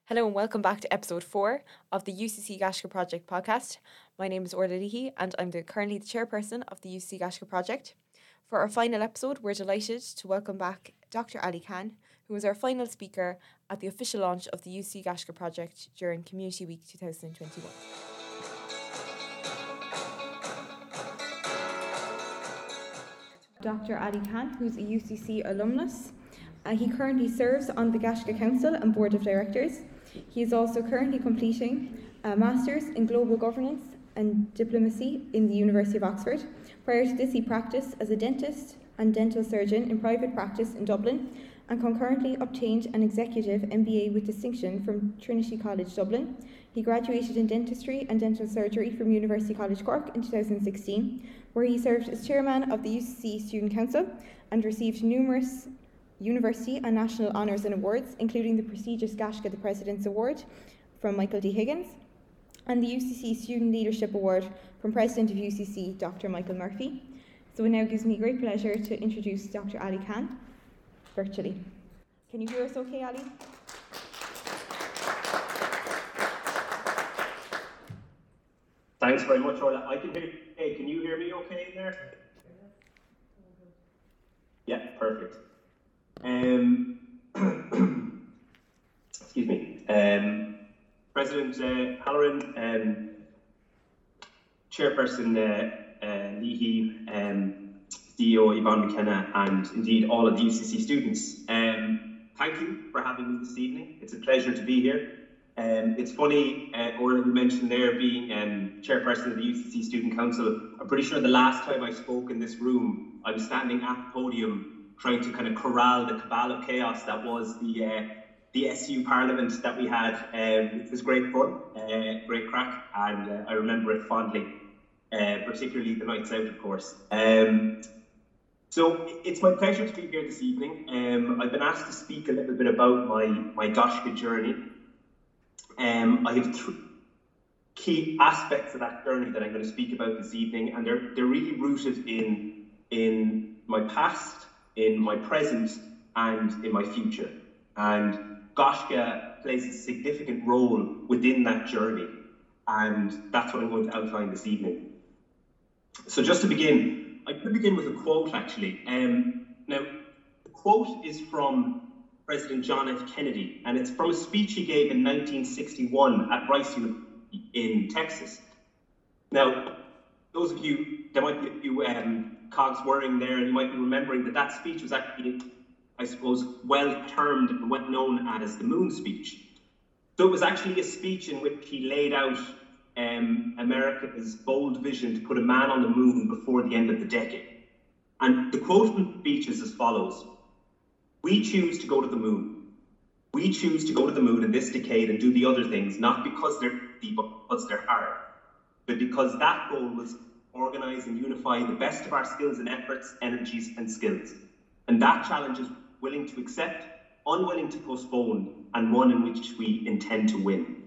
Hello and welcome back to episode 4 of the UCC Gaisce Project podcast. My name is Orla Leahy and I'm currently the chairperson of the UCC Gaisce Project. For our final episode, we're delighted to welcome back Dr. Ali Khan, who was our final speaker at the official launch of the UCC Gaisce Project during Community Week 2021. Dr. Ali Khan, who's a UCC alumnus. He currently serves on the Gaisce Council and Board of Directors. He is also currently completing a Master's in Global Governance and Diplomacy in the University of Oxford. Prior to this, he practiced as a dentist and dental surgeon in private practice in Dublin and concurrently obtained an executive MBA with distinction from Trinity College Dublin. He graduated in dentistry and dental surgery from University College Cork in 2016, where he served as chairman of the UCC Student Council and received numerous university and national honours and awards, including the prestigious Gaisce the President's Award from Michael D. Higgins and the UCC Student Leadership Award from President of UCC, Dr. Michael Murphy. So it now gives me great pleasure to introduce Dr. Ali Khan virtually. Can you hear us okay, Ali? Thanks very much, Orla. I can hear you. Hey, can you hear me okay in there? Yeah, perfect. Excuse me. President Halloran, Chairperson Leahy, CEO Yvonne McKenna, and indeed all of the UCC students. Thank you for having me this evening. It's a pleasure to be here. It's funny, Orla, you mentioned there being Chairperson of the UCC Student Council. I'm pretty sure the last time I spoke in this room, I was standing at the podium trying to kind of corral the cabal of chaos that was the SU Parliament that we had. It was great fun, great crack, and I remember it fondly, particularly the nights out, of course. So it's my pleasure to be here this evening. I've been asked to speak a little bit about my Gaisce journey. I have three key aspects of that journey that I'm going to speak about this evening, and they're really rooted in my past, in my present, and in my future. And Gaisce plays a significant role within that journey, and that's what I'm going to outline this evening. So just to begin, I'm going to begin with a quote, actually. Now, the quote is from President John F. Kennedy, and it's from a speech he gave in 1961 at Rice University in Texas. Now, those of you, there might be a few cogs whirring there, and you might be remembering that speech was actually, I suppose, well termed and well known as the Moon Speech. So it was actually a speech in which he laid out America's bold vision to put a man on the moon before the end of the decade. And the quote from the speech is as follows: "We choose to go to the moon. We choose to go to the moon in this decade and do the other things, not because they're easy, but because they're hard. But because that goal was organize and unify the best of our skills and efforts, energies and skills. And that challenge is willing to accept, unwilling to postpone, and one in which we intend to win."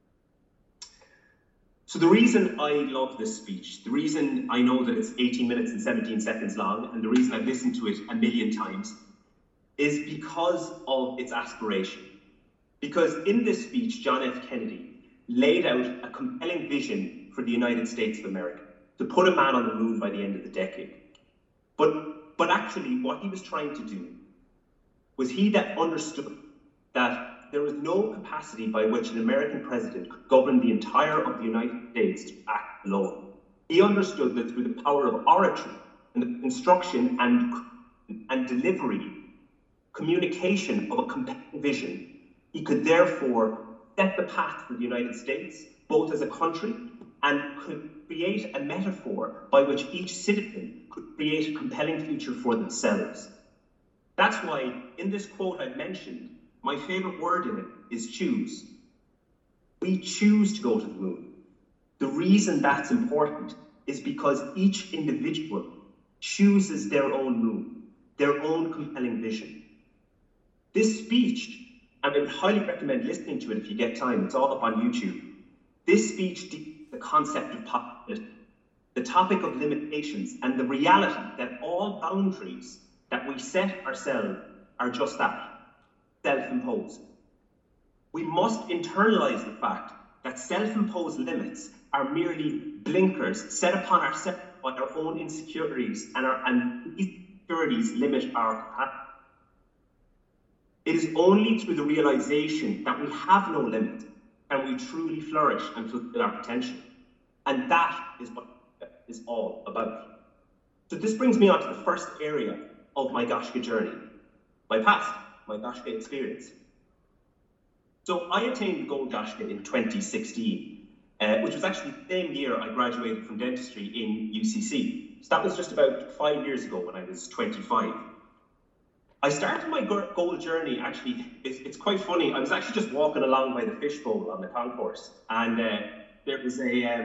So the reason I love this speech, the reason I know that it's 18 minutes and 17 seconds long, and the reason I've listened to it a million times, is because of its aspiration. Because in this speech, John F. Kennedy laid out a compelling vision for the United States of America, to put a man on the moon by the end of the decade. But actually, what he was trying to do was he that understood that there was no capacity by which an American president could govern the entire of the United States to act alone. He understood that through the power of oratory and the construction and delivery, communication of a compelling vision, he could therefore set the path for the United States, both as a country and could create a metaphor by which each citizen could create a compelling future for themselves. That's why, in this quote I mentioned, my favourite word in it is choose. We choose to go to the moon. The reason that's important is because each individual chooses their own moon, their own compelling vision. This speech, and I would highly recommend listening to it if you get time, it's all up on YouTube. This speech deals with the concept of possibility, the topic of limitations, and the reality that all boundaries that we set ourselves are just that, self-imposed. We must internalise the fact that self-imposed limits are merely blinkers set upon ourselves by our own insecurities, and these insecurities limit our capacity. It is only through the realisation that we have no limit can we truly flourish and fulfil our potential. And that is what it's all about. So this brings me on to the first area of my Gaisce journey, my past, my Gaisce experience. So I attained the Gold Gaisce in 2016, which was actually the same year I graduated from dentistry in UCC. So that was just about 5 years ago when I was 25. I started my gold journey, actually, it's quite funny. I was actually just walking along by the fishbowl on the concourse, and there was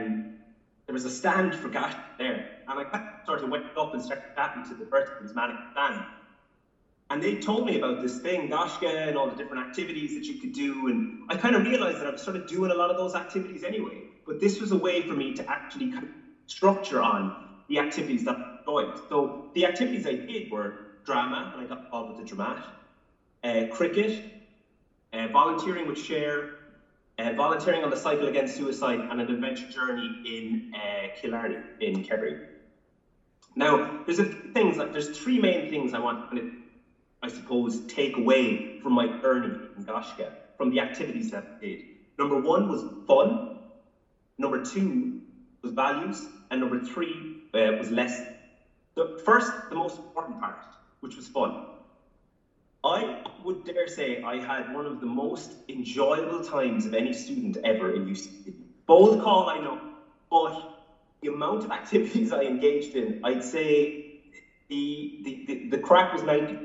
a stand for Gaisce there, and I sort of went up and started chatting to the person who was manning the stand. And they told me about this thing, Gaisce, and all the different activities that you could do, and I kind of realised that I was sort of doing a lot of those activities anyway, but this was a way for me to actually kind of structure on the activities that I enjoyed. So the activities I did were drama, and I got involved with the Dramat, cricket, volunteering with Share, volunteering on the Cycle Against Suicide, and an adventure journey in Killarney, in Kerry. Now, there's three main things I want to, I suppose, take away from my journey in Gaisce, from the activities that I did. Number one was fun, number two was values, and number three was lessons. The most important part, which was fun. I would dare say I had one of the most enjoyable times of any student ever in UCC. Bold call, I know, but the amount of activities I engaged in, I'd say the crack was 90.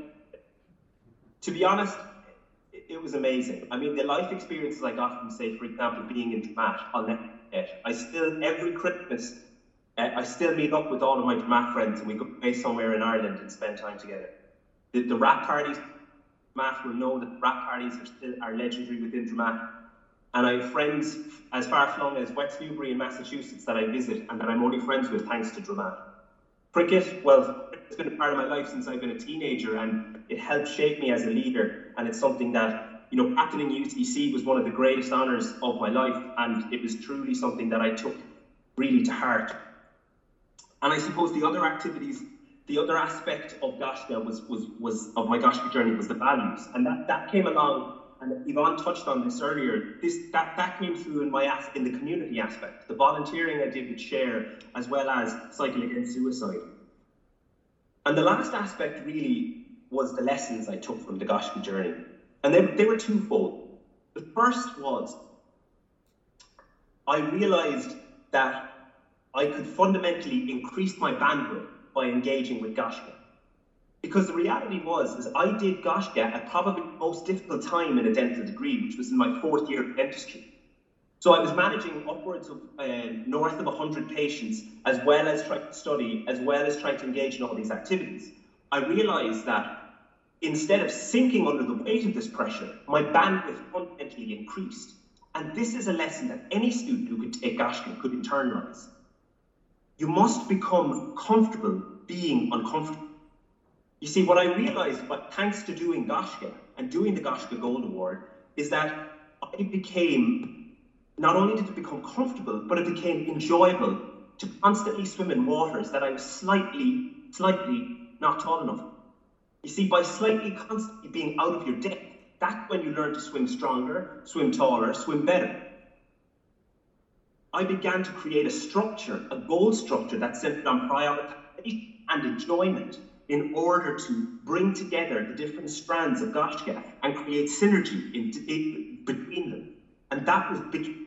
To be honest, it was amazing. I mean, the life experiences I got from, say, for example, being in Dramat, I'll never forget. Every Christmas, I still meet up with all of my Dramat friends, and we go away somewhere in Ireland and spend time together. The rap parties, Dramat will know that rap parties are legendary within Dramat. And I have friends as far flung as West Newbury in Massachusetts that I visit and that I'm only friends with thanks to Dramat. Cricket, well, it's been a part of my life since I've been a teenager, and it helped shape me as a leader, and it's something that, you know, captaining UCC was one of the greatest honours of my life, and it was truly something that I took really to heart. And I suppose the other activities, the other aspect of Gaisce of my Gaisce journey was the values, and that came along, and Yvonne touched on this earlier. That came through in the community aspect, the volunteering I did with Share, as well as Cycle Against Suicide. And the last aspect really was the lessons I took from the Gaisce journey, and they were twofold. The first was I realised that I could fundamentally increase my bandwidth by engaging with Gaisce. Because the reality was I did Gaisce at probably the most difficult time in a dental degree, which was in my 4th year of dentistry. So I was managing upwards of north of 100 patients, as well as trying to study, as well as trying to engage in all these activities. I realised that instead of sinking under the weight of this pressure, my bandwidth fundamentally increased. And this is a lesson that any student who could take Gaisce could internalise. You must become comfortable being uncomfortable. You see, what I realised, thanks to doing Gaisce and doing the Gaisce Gold Award, is that I became, not only did it become comfortable, but it became enjoyable to constantly swim in waters that I was slightly not tall enough. You see, by constantly being out of your depth, that's when you learn to swim stronger, swim taller, swim better. I began to create a structure, a goal structure that's centered on prioritization and enjoyment in order to bring together the different strands of Gaisce and create synergy between them. And that was big.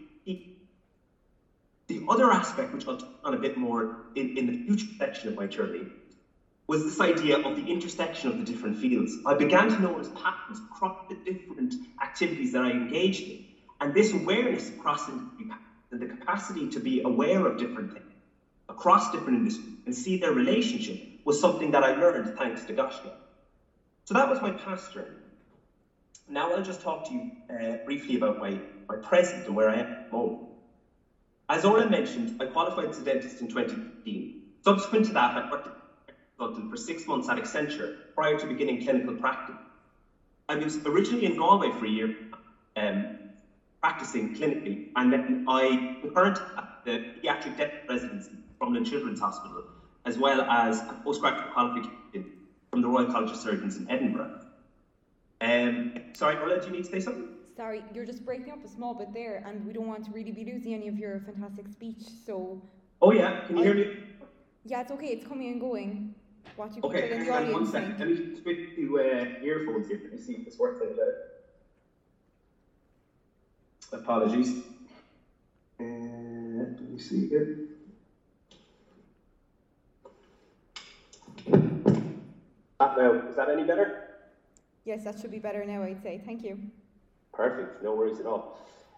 The other aspect, which I'll touch on a bit more in the future section of my journey, was this idea of the intersection of the different fields. I began to notice patterns across the different activities that I engaged in. And this awareness across industry patterns and the capacity to be aware of different things across different industries and see their relationship was something that I learned thanks to Gaisce. So that was my past journey. Now I'll just talk to you briefly about my present and where I am at the moment. As Orla mentioned, I qualified as a dentist in 2015. Subsequent to that, I worked as a consultant for 6 months at Accenture prior to beginning clinical practice. I was originally in Galway for a year, practicing clinically, and then I concurrent at the Paediatric Dental Residency from the Children's Hospital, as well as a postgraduate qualification from the Royal College of Surgeons in Edinburgh. Sorry, Orla, do you need to say something? Sorry, you're just breaking up a small bit there, and we don't want to really be losing any of your fantastic speech, so... Oh yeah, can you hear me? Yeah, it's okay, it's coming and going. What you Okay, people in the audience one second. think. Let me switch to earphones here. Let me see if this works any better. Apologies. Let me see here. Now, is that any better? Yes, that should be better now, I'd say. Thank you. Perfect, no worries at all.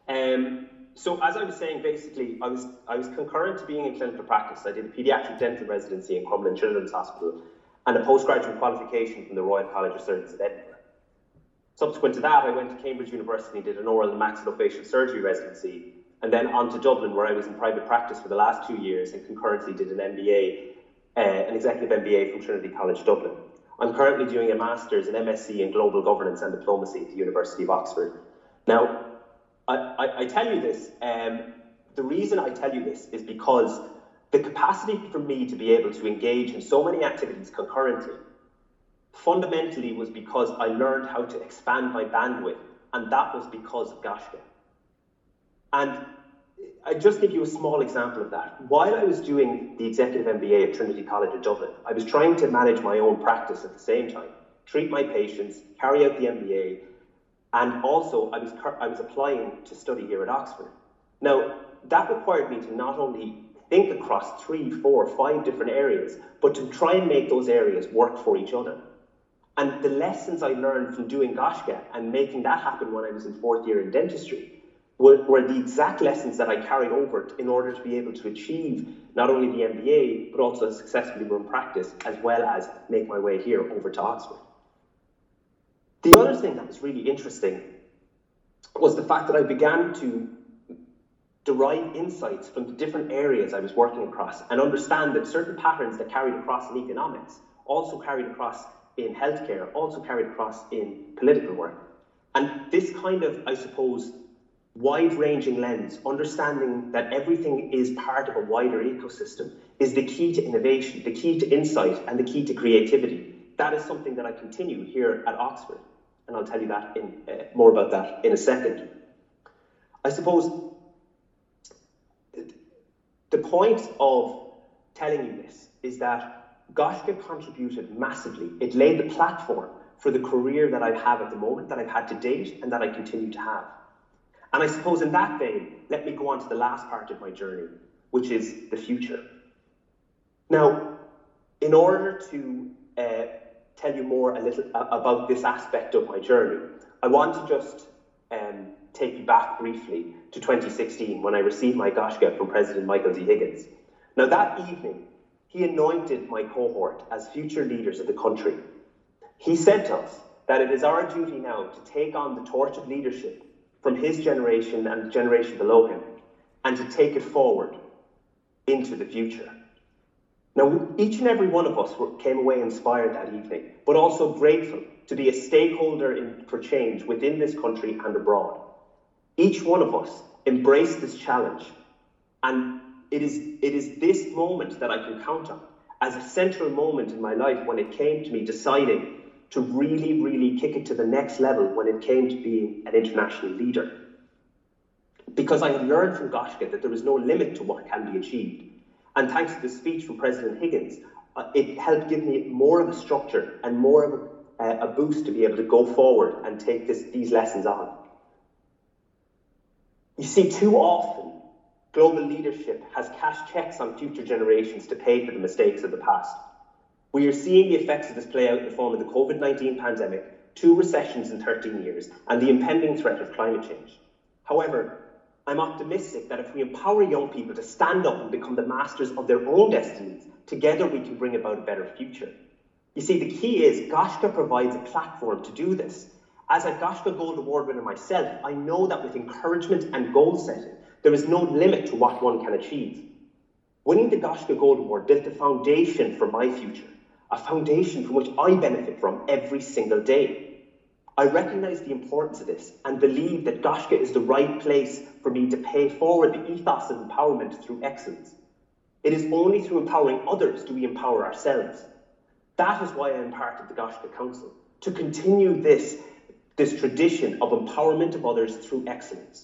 So as I was saying, basically, I was concurrent to being in clinical practice. I did a paediatric dental residency in Crumlin Children's Hospital and a postgraduate qualification from the Royal College of Surgeons in Edinburgh. Subsequent to that, I went to Cambridge University, did an oral and maxillofacial surgery residency, and then on to Dublin, where I was in private practice for the last 2 years and concurrently did an MBA, an executive MBA from Trinity College Dublin. I'm currently doing a master's in MSc in Global Governance and Diplomacy at the University of Oxford. Now, I tell you this, the reason I tell you this is because the capacity for me to be able to engage in so many activities concurrently fundamentally was because I learned how to expand my bandwidth, and that was because of Gaisce. And I just give you a small example of that. While I was doing the executive MBA at Trinity College of Dublin, I was trying to manage my own practice at the same time, treat my patients, carry out the MBA, and also I was applying to study here at Oxford. Now, that required me to not only think across 3, 4, 5 different areas, but to try and make those areas work for each other. And the lessons I learned from doing Gaisce and making that happen when I was in 4th year in dentistry were the exact lessons that I carried over in order to be able to achieve not only the MBA, but also successfully run practice, as well as make my way here over to Oxford. The other thing that was really interesting was the fact that I began to derive insights from the different areas I was working across and understand that certain patterns that carried across in economics also carried across in healthcare, also carried across in political work. And this kind of, I suppose, wide-ranging lens, understanding that everything is part of a wider ecosystem, is the key to innovation, the key to insight, and the key to creativity. That is something that I continue here at Oxford, and I'll tell you that more about that in a second. I suppose the point of telling you this is that Gaisce contributed massively. It laid the platform for the career that I have at the moment, that I've had to date, and that I continue to have. And I suppose in that vein, let me go on to the last part of my journey, which is the future. Now, in order to tell you more a little about this aspect of my journey, I want to just take you back briefly to 2016 when I received my Gaisce from President Michael D. Higgins. Now, that evening, he anointed my cohort as future leaders of the country. He said to us that it is our duty now to take on the torch of leadership from his generation and the generation below him, and to take it forward into the future. Now, each and every one of us came away inspired that evening, but also grateful to be a stakeholder for change within this country and abroad. Each one of us embraced this challenge, and it is this moment that I can count on as a central moment in my life when it came to me deciding to really, really kick it to the next level when it came to being an international leader. Because I had learned from Gaisce that there was no limit to what can be achieved. And thanks to the speech from President Higgins, it helped give me more of a structure and more of a boost to be able to go forward and take these lessons on. You see, too often, global leadership has cashed checks on future generations to pay for the mistakes of the past. We are seeing the effects of this play out in the form of the COVID-19 pandemic, 2 recessions in 13 years, and the impending threat of climate change. However, I'm optimistic that if we empower young people to stand up and become the masters of their own destinies, together we can bring about a better future. You see, the key is Gaisce provides a platform to do this. As a Gaisce Gold Award winner myself, I know that with encouragement and goal setting, there is no limit to what one can achieve. Winning the Gaisce Gold Award built a foundation for my future, a foundation from which I benefit from every single day. I recognise the importance of this and believe that Gaisce is the right place for me to pay forward the ethos of empowerment through excellence. It is only through empowering others do we empower ourselves. That is why I am part of the Gaisce Council, to continue this tradition of empowerment of others through excellence.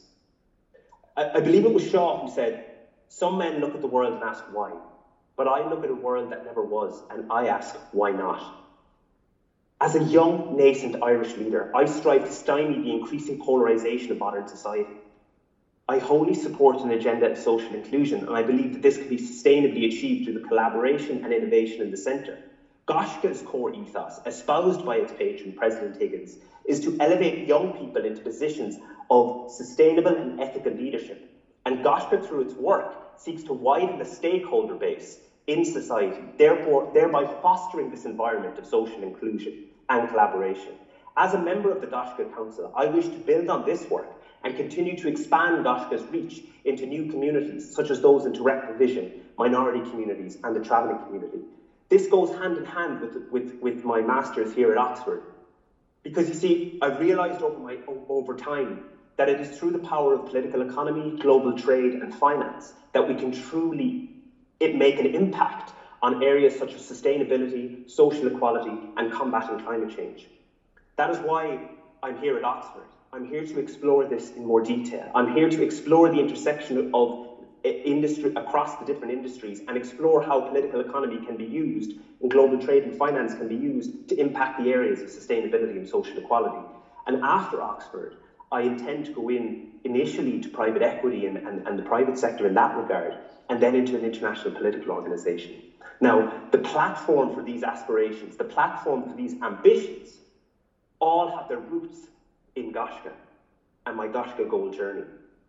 I believe it was Shaw who said, "Some men look at the world and ask why, but I look at a world that never was and I ask why not." As a young, nascent Irish leader, I strive to stymie the increasing polarisation of modern society. I wholly support an agenda of social inclusion, and I believe that this can be sustainably achieved through the collaboration and innovation in the centre. Gaisce's core ethos, espoused by its patron, President Higgins, is to elevate young people into positions of sustainable and ethical leadership. And Gaisce, through its work, seeks to widen the stakeholder base in society, thereby fostering this environment of social inclusion and collaboration. As a member of the Gaisce Council, I wish to build on this work and continue to expand Gaisce's reach into new communities, such as those in direct provision, minority communities, and the travelling community. This goes hand in hand with my master's here at Oxford. Because you see, I've realised over time that it is through the power of political economy, global trade, and finance that we can truly make an impact on areas such as sustainability, social equality, and combating climate change. That is why I'm here at Oxford. I'm here to explore this in more detail. I'm here to explore the intersection of industry across the different industries and explore how political economy can be used and global trade and finance can be used to impact the areas of sustainability and social equality. And after Oxford, I intend to go in initially to private equity and the private sector in that regard, and then into an international political organisation. Now, the platform for these aspirations, the platform for these ambitions, all have their roots in Gaisce and my Gaisce goal journey.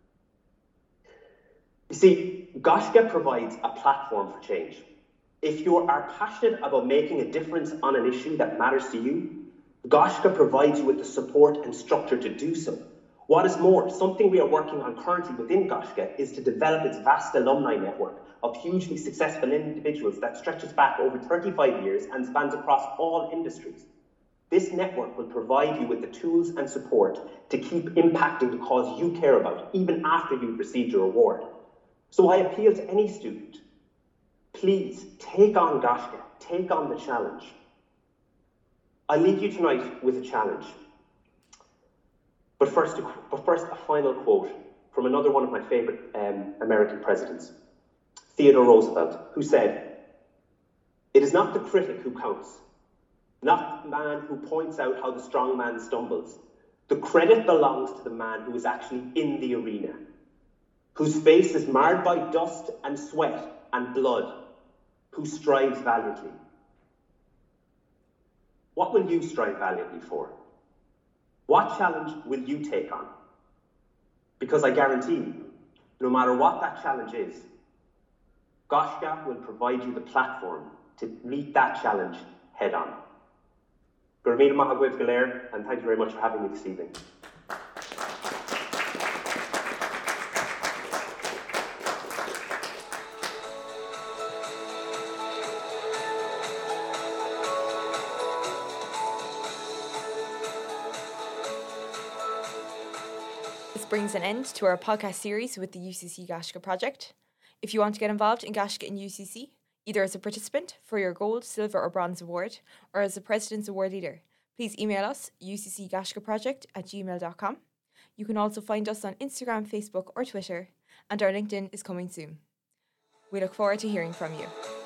You see, Gaisce provides a platform for change. If you are passionate about making a difference on an issue that matters to you, Gaisce provides you with the support and structure to do so. What is more, something we are working on currently within Gaisce is to develop its vast alumni network of hugely successful individuals that stretches back over 35 years and spans across all industries. This network will provide you with the tools and support to keep impacting the cause you care about, even after you've received your award. So I appeal to any student, please take on Gaisce, take on the challenge. I leave you tonight with a challenge. But first, a final quote from another one of my favourite American presidents, Theodore Roosevelt, who said, "It is not the critic who counts, not the man who points out how the strong man stumbles. The credit belongs to the man who is actually in the arena, whose face is marred by dust and sweat and blood, who strives valiantly." What will you strive valiantly for? What challenge will you take on? Because I guarantee you, no matter what that challenge is, Gaisce will provide you the platform to meet that challenge head on. Gurmina Mahagwib Galer, and thank you very much for having me this evening. This brings an end to our podcast series with the UCC Gaisce project. If you want to get involved in Gaisce in UCC, either as a participant for your gold, silver or bronze award, or as a President's Award leader, please email us uccgaisceproject@gmail.com. You can also find us on Instagram, Facebook or Twitter, and our LinkedIn is coming soon. We look forward to hearing from you.